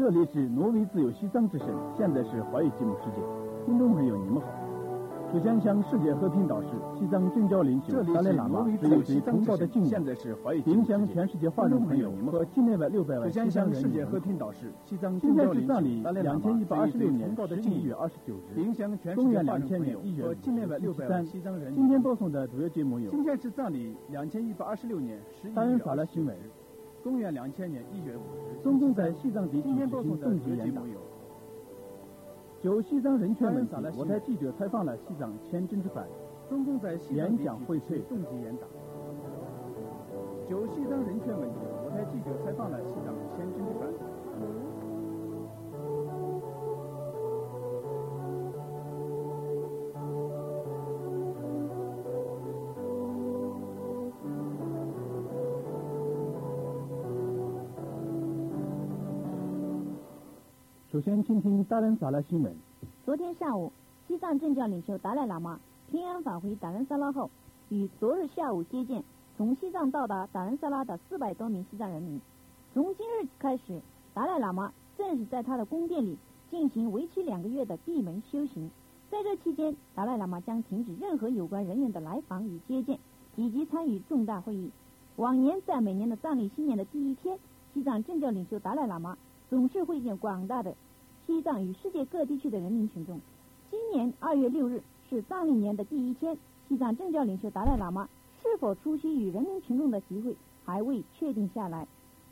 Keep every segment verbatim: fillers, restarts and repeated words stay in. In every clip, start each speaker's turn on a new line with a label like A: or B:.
A: 这里是挪威自由西藏之声，现在是华语节目时间。听众朋友，你们好。首先向世界和平导师、西藏政教领袖达赖喇嘛致以最崇高的敬意，并向全世界华人朋友和境内外六百万西藏人世界和平导师、西藏政教领袖达赖两千一百二十六年十一月二十九日，公元两千年一月境内外六百万西藏人。今天播送的主要节目有：今天是藏历两千一百二十六年十一月二十九日。公元两千年一月五日，中共在西藏地区进行动机演讲。就西藏人权问题，我台记者采访了西藏前政治犯，中共在西藏演讲荟萃动机演讲。就西藏人权问题，我台记者采访了西藏前政治犯。首先，请听达兰萨拉新闻。
B: 昨天上午，西藏政教领袖达赖喇嘛平安返回达兰萨拉后，于昨日下午接见从西藏到达达兰萨拉的四百多名西藏人民。从今日开始，达赖喇嘛正式在他的宫殿里进行为期两个月的闭门修行。在这期间，达赖喇嘛将停止任何有关人员的来访与接见，以及参与重大会议。往年在每年的藏历新年的第一天，西藏政教领袖达赖喇嘛总是会见广大的西藏与世界各地区的人民群众。今年二月六日是藏历年的第一天，西藏政教领袖达赖喇嘛是否出席与人民群众的集会还未确定下来。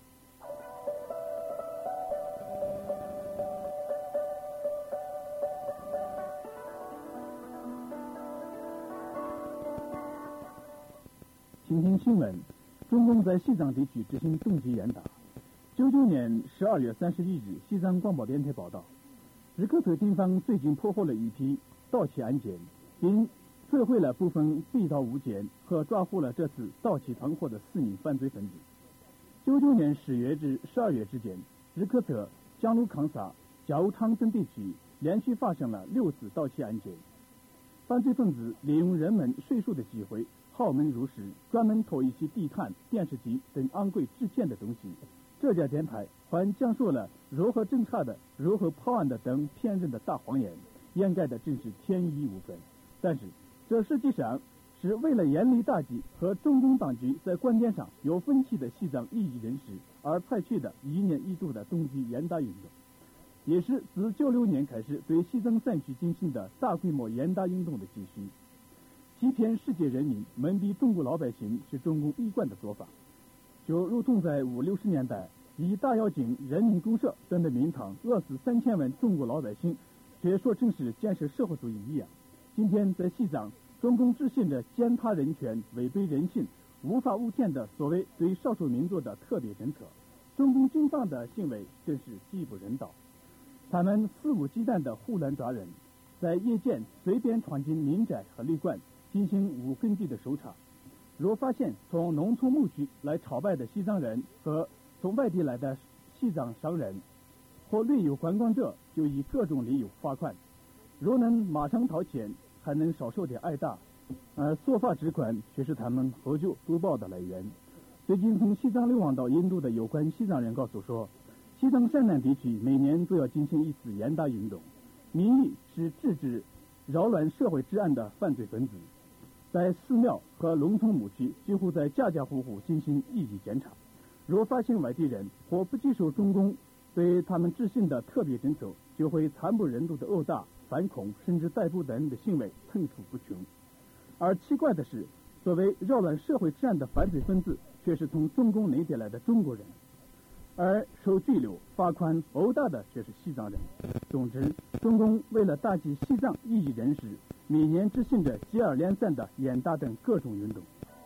A: 请听新闻：中共在西藏地区执行动机演打。九九年十二月三十一日，西藏广播电台报道，日喀则警方最近破获了一批盗窃案件，并摧毁了部分被盗物件和抓获了这次盗窃团伙的四名犯罪分子。九九年十月至十二月之间，日喀则、江鲁康萨、加乌昌等地区连续发生了六次盗窃案件。犯罪分子利用人们睡熟的机会，豪门入室，专门偷一些地毯、电视机等昂贵值钱的东西。这家电台还讲述了如何侦查的、如何破案的等骗人的大谎言，掩盖的真是天衣无缝。但是，这实际上是为了严厉打击和中共当局在观点上有分歧的西藏异议人士而采取的一年一度的动机严打运动，也是自九六年开始对西藏山区进行的大规模严打运动的继续。欺骗世界人民、蒙蔽中国老百姓是中共一贯的做法，就如同在五六十年代以大跃进、人民公社等的名堂饿死三千万中国老百姓，却说成是建设社会主义一样。今天在西藏，中共执行着践踏人权、违背人性、无法无天的所谓对少数民族的特别政策。中共军方的行为真是极不人道，他们肆无忌惮的胡乱抓人，在夜间随便闯进民宅和旅馆进行无根据的搜查。若发现从农村牧区来朝拜的西藏人和从外地来的西藏商人或旅游观光者，就以各种理由罚款。若能马上掏钱，还能少受点挨打，而索罚之款却是他们喝酒赌博的来源。最近从西藏流亡到印度的有关西藏人告诉说，西藏山南地区每年都要进行一次严打运动，名义是制止扰乱社会治安的犯罪分子。在寺庙和农村牧区，几乎在家家户户进行异议检查。若发现外地人或不接受中共对他们执行的特别政策，就会惨不忍睹的殴打、反恐甚至逮捕等的行为层出不穷。而奇怪的是，所谓扰乱社会治安的犯罪分子却是从中共那边来的中国人，而受拘留、罚款、殴打的却是西藏人。总之，中共为了打击西藏异议人士，每年执行着接二连三的严打等各种运动。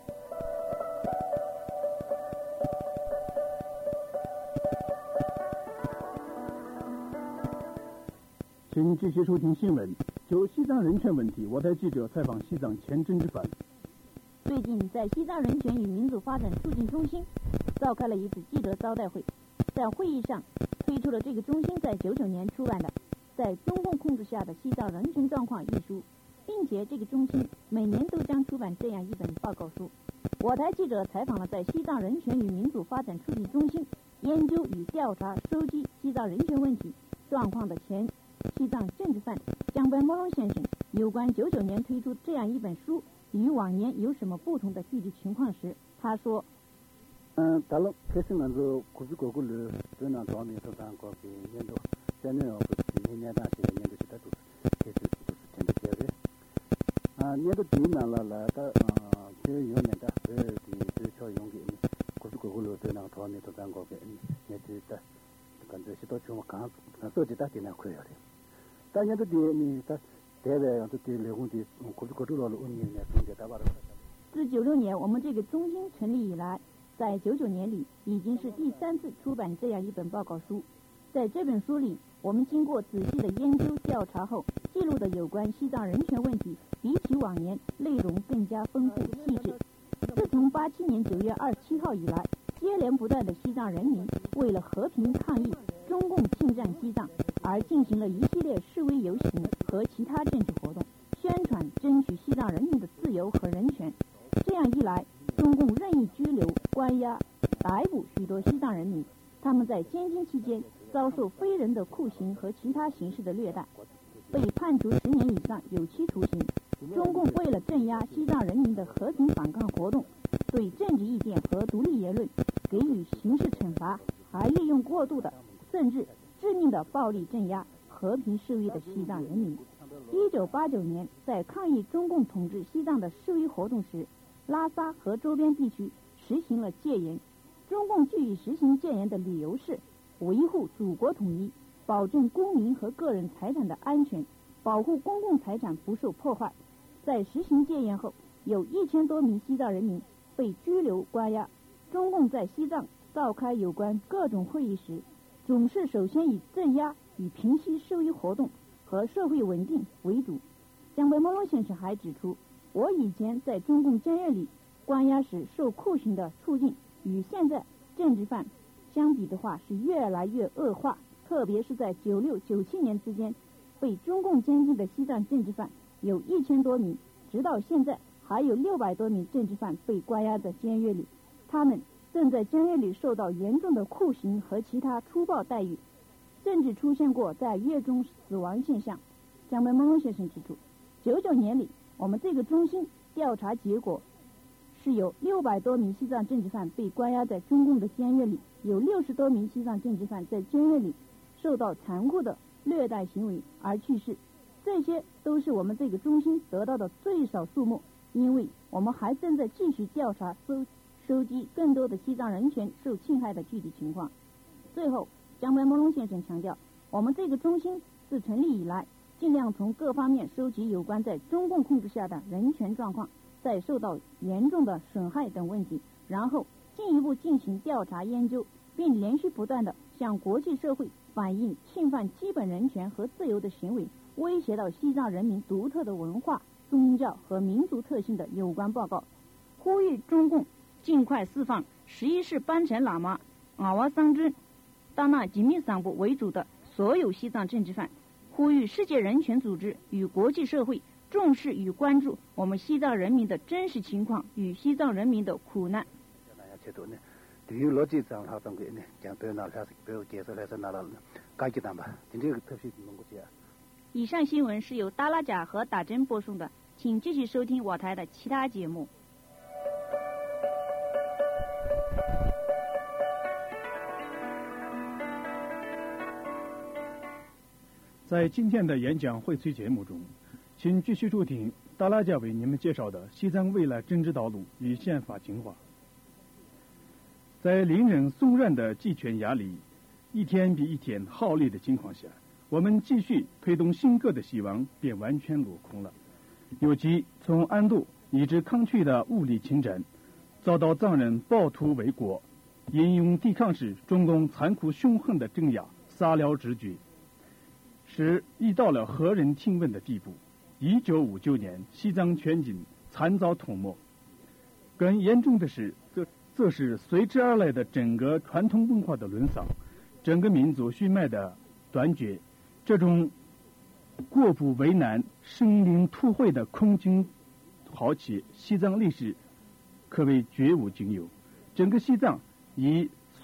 A: 请继续收听新闻。就西藏人权问题，我台记者采访西藏前政治犯。
B: 最近在西藏人权与民主发展促进中心召开了一次记者招待会，在会议上推出了这个中心在九九年出版的《在中共控制下的西藏人权状况》一书，并且这个中心每年都将出版这样一本报告书。我台记者采访了在西藏人权与民主发展促进中心研究与调查收集西藏人权问题状况的前西藏政治犯江本茂龙先生，有关九九年推出这样一本书与往年有什么不同的具体情况时，他说：“
C: 嗯，大陆开始呢是估计各个人都能找你都当过给年度，现在我不是年大些年度其他都开始都是听得见的。啊，年度第一年了来的啊，就有年的，呃，第最少用给你，估计各个人都能找你都当过给你年度的，感觉是到全部刚刚手机打电话可以了。但年度第你在台湾样子第六公的，估计各种老路年年中间打把的。”
B: 自九六年我们这个中心成立以来，在九九年里已经是第三次出版这样一本报告书。在这本书里，我们经过仔细的研究调查后，记录的有关西藏人权问题比起往年内容更加丰富细致。自从八七年九月二十七号以来，接连不断的西藏人民为了和平抗议中共侵占西藏而进行了一系列示威游行和其他政治活动，宣传争取西藏人民的自由和人权。这样一来，中共任意拘留、关押、逮捕许多西藏人民，他们在监禁期间遭受非人的酷刑和其他形式的虐待，被判处十年以上有期徒刑。中共为了镇压西藏人民的和平反抗活动，对政治意见和独立言论给予刑事惩罚，还利用过度的甚至致命的暴力镇压和平示威的西藏人民。一九八九年，在抗议中共统治西藏的示威活动时，拉萨和周边地区实行了戒严。中共据以实行戒严的理由是维护祖国统一，保证公民和个人财产的安全，保护公共财产不受破坏。在实行戒严后，有一千多名西藏人民被拘留关押。中共在西藏召开有关各种会议时，总是首先以镇压与平息示威活动和社会稳定为主。江本茂龙先生还指出，我以前在中共监狱里关押时受酷刑的处境与现在政治犯相比的话是越来越恶化，特别是在九六九七年之间，被中共监禁的西藏政治犯有一千多名，直到现在还有六百多名政治犯被关押在监狱里，他们正在监狱里受到严重的酷刑和其他粗暴待遇，甚至出现过在狱中死亡现象。江本茂龙先生指出，九九年里我们这个中心调查结果是有六百多名西藏政治犯被关押在中共的监狱里，有六十多名西藏政治犯在监狱里受到残酷的虐待行为而去世。这些都是我们这个中心得到的最少数目，因为我们还正在继续调查收收集更多的西藏人权受侵害的具体情况。最后，江本茂龙先生强调，我们这个中心自成立以来，尽量从各方面收集有关在中共控制下的人权状况，在受到严重的损害等问题，然后进一步进行调查研究，并连续不断地向国际社会反映侵犯基本人权和自由的行为威胁到西藏人民独特的文化、宗教和民族特性的有关报告，呼吁中共尽快释放十一世班禅喇嘛阿瓦桑尊、达纳吉密桑布为主的所有西藏政治犯，呼吁世界人权组织与国际社会重视与关注我们西藏人民的真实情况与西藏人民的苦难。
C: 对于逻辑上他总归呢，讲对哪下比如介绍来是哪了，该简单吧？今天特别能够讲。
B: 以上新闻是由达拉贾和打针播送的，请继续收听我台的其他节目。
A: 在今天的演讲荟萃节目中，请继续收听达拉贾为你们介绍的西藏未来政治道路与宪法情况。在令人松软的集权压力一天比一天耗力的情况下，我们继续推动新革的希望便完全落空了。尤其从安度一直抗拒的武力侵占，遭到藏人暴徒围裹，英勇抵抗时中共残酷凶狠的镇压杀了之举，使已到了骇人听闻的地步。一九五九年，西藏全境惨遭吞没。更严重的是，这这是随之而来的整个传统文化的沦丧，整个民族血脉的断绝。这种过不为难、生灵涂灰的空境浩劫，西藏历史可谓绝无仅有。整个西藏已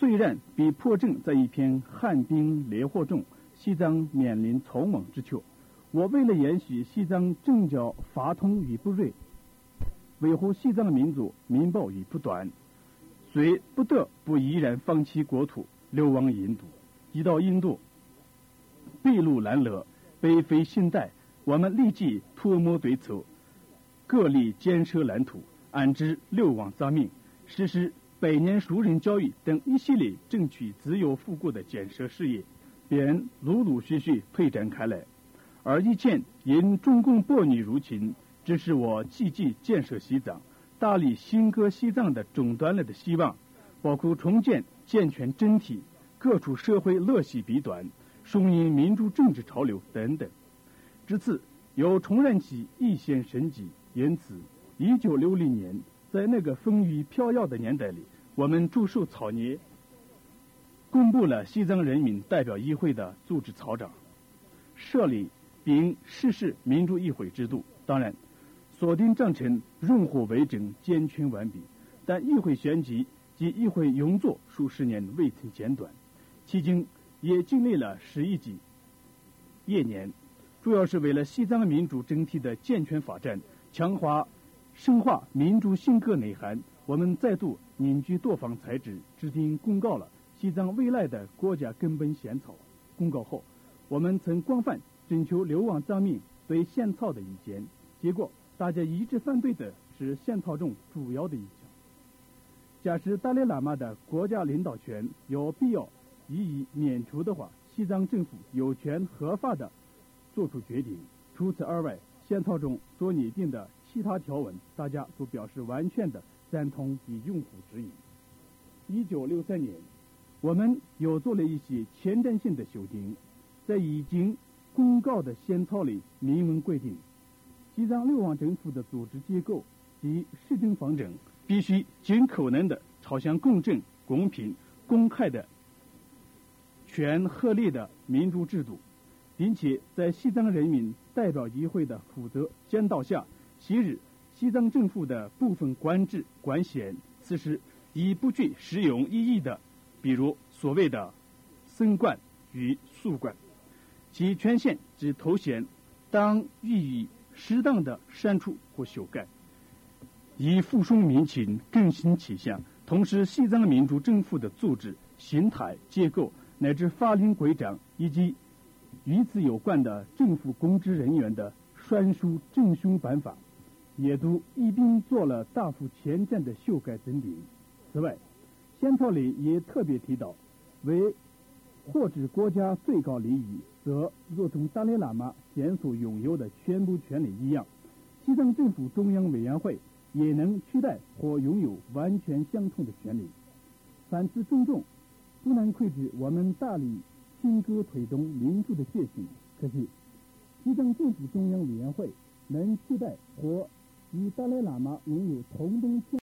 A: 虽然比破阵在一片旱冰烈火中，西藏面临匆忙之秋，我为了延续西藏政教法通与不锐，维护西藏民族民保与不断，虽不得不依然放弃国土，流亡印度。一到印度，筚路蓝缕，北非信贷，我们立即图谋对策，各立建设蓝图，安置流亡杂民，实施百年熟人教育等一系列争取自由复国的建设事业，便陆陆续续推展开来。而以前因中共暴虐入侵，致使我积极建设西藏，大力兴革西藏的中断了的希望，包括重建健全整体，各处社会乐习弊端，顺应民主政治潮流等等。至此又重燃起一线生机。因此一九六零年，在那个风雨飘摇的年代里，我们着手草拟公布了西藏人民代表议会的组织草章，设立并实施民主议会制度。当然锁定章程荣获为整健全完毕，但议会选举及议会运作数十年未曾间断，迄今也经历了十一季夜年，主要是为了西藏民主整体的健全发展，强化深化民主性格内涵，我们再度凝聚多方才智，制定公告了西藏未来的国家根本宪草。公告后，我们曾广泛征求流亡藏民对宪草的意见，结果大家一致反对的是宪草中主要的一项。假使达赖喇嘛的国家领导权有必要予以免除的话，西藏政府有权合法的做出决定。除此而外，宪草中所拟定的其他条文，大家都表示完全的赞同与拥护之意。一九六三年，我们又做了一些前瞻性的修订，在已经公告的宪草里明文规定，西藏流亡政府的组织结构及施政方针必须尽可能的朝向公正、公平、公开的全合理的民主制度，并且在西藏人民代表议会的负责先导下，昔日西藏政府的部分官职官衔，此时已不具实用意义的，比如所谓的僧官与宿官，其权限及头衔当予以适当的删除或修改，以附送民情，更新气象。同时，西藏民主政府的组织形态结构乃至法令规章以及与此有关的政府公职人员的专属征询办法，也都一并做了大幅前瞻的修改增订。此外，宪草里也特别提到，为获知国家最高利益，则如同达赖喇嘛现所拥有的全部权利一样，西藏政府中央委员会也能取代或拥有完全相同的权利。凡此种种，不难窥知我们大力兴革推动民主的决心。可惜，西藏政府中央委员会能取代或与达赖喇嘛拥有同等权